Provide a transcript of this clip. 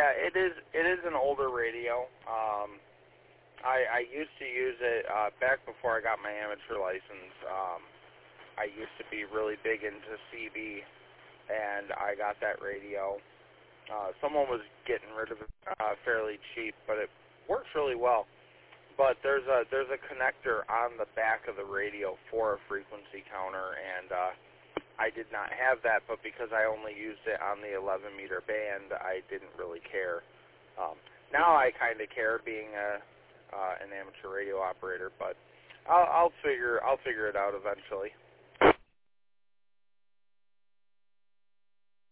Yeah, it is. It is an older radio. I used to use it back before I got my amateur license. I used to be really big into CB, and I got that radio. Someone was getting rid of it fairly cheap, but it works really well. But there's a connector on the back of the radio for a frequency counter, and I did not have that, but because I only used it on the 11-meter band, I didn't really care. Now I kind of care, being an amateur radio operator, but I'll figure it out eventually.